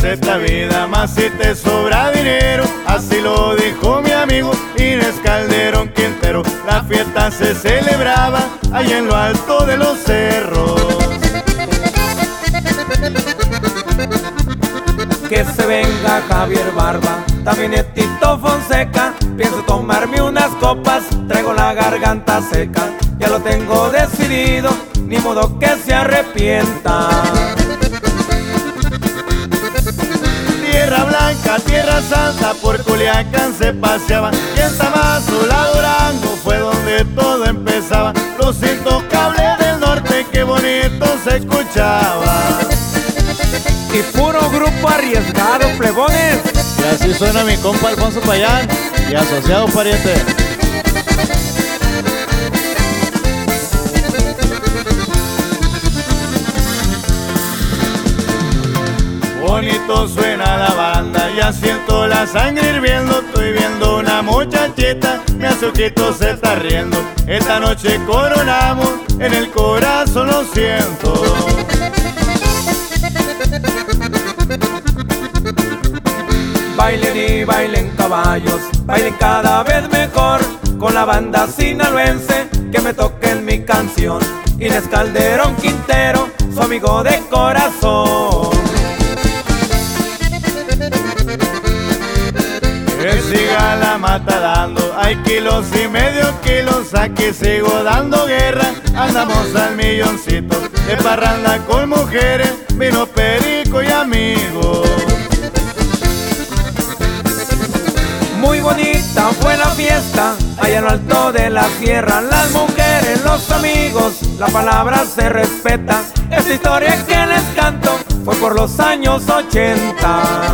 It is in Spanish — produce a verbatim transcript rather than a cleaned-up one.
es esta vida, más si te sobra dinero. Así lo dijo mi amigo Inés Calderón Quintero. La fiesta se celebraba allá en lo alto de los cerros. Que se venga Javier Barba, también es Tito Fonseca. Pienso tomarme unas copas, traigo la garganta seca. Ya lo tengo decidido, ni modo que se arrepienta. Tierra Blanca, Tierra Santa, por Culiacán se paseaba. Y en Tamazula, Durango fue donde todo empezaba. Los Intocables del norte, qué bonito se escuchaba. Y puro grupo arriesgado, plebones. Y así suena mi compa Alfonso Payán y asociado pariente. Bonito suena la banda, ya siento la sangre hirviendo. Estoy viendo una muchachita, mi azuquito se está riendo. Esta noche coronamos, en el corazón lo siento. Bailen y bailen caballos, bailen cada vez mejor, con la banda sinaloense que me toquen mi canción. Inés Calderón Quintero, su amigo de corazón. Que siga la mata dando, hay kilos y medio kilos, aquí sigo dando guerra. Andamos al milloncito, de parranda con mujeres, vino perico y amigos. Muy bonita fue la fiesta, allá en lo alto de la sierra. Las mujeres, los amigos, la palabra se respeta. Esta historia que les canto fue por los años ochenta.